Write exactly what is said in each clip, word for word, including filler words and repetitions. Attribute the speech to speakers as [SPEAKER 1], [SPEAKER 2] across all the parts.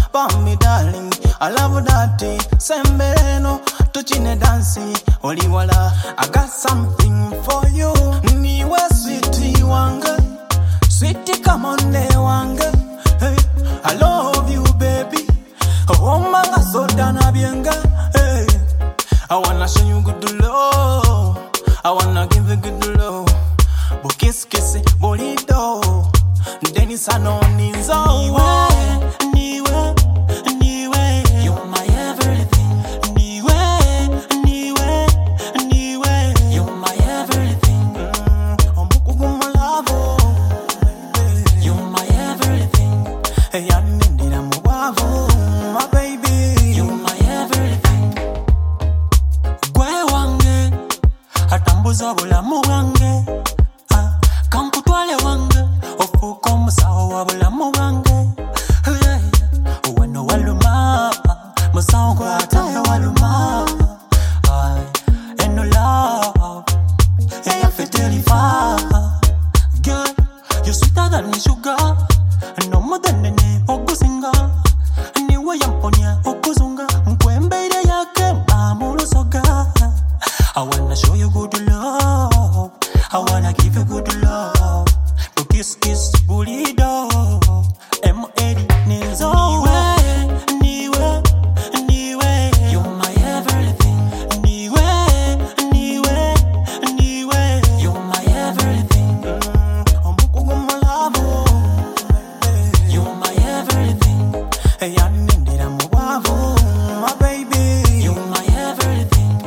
[SPEAKER 1] for me darling. I love that Sembereno, tuchine dansi, oliwala. I got something for you. Niwe sweetie wange, sweetie come on day wange. Hey, I love you baby. Oh manga soda na bienga. Hey, I wanna show you good love. I wanna give you good love. Bo kiss kiss bolido. Dennis anoni nzo. Niwe, niwe, niwe. You're my everything. Niwe, niwe, niwe. You're my everything. Omuku kumalavo. You're my everything. Hey, yanindira mubavu, my baby. You're my everything. Gwe wange, atambuza bulamu wange. Ah, kamputwale wange. Ofuko musawo wa bulamu wange. Hey, wano waluma, musawo kwa atahe waluma. Ay, eno love, yeah, ya feteli fa. Girl, you're sweeter than sugar. No more than any okusinga. Niwe yamponya okuzunga. Mkwembeire yake mamulu soga. I wanna show you good love. I wanna give you good love. But kiss kiss bulido. M A D Ninzo. Niwe, niwe, niwe. You're my everything. Niwe, niwe, niwe. You're my everything. Omuku kumalavo. You're my everything. Hey, yanindira mubavu, my baby. You're my everything.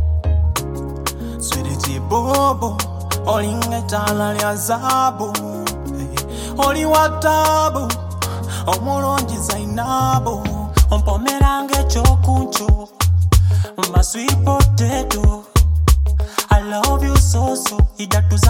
[SPEAKER 1] Sweetie bobo, olinga tala lya zabu. Hey, oli watabu, omulongi Zainabu. Ompomerange chokuncho, my sweet potato. I love you so so, idatu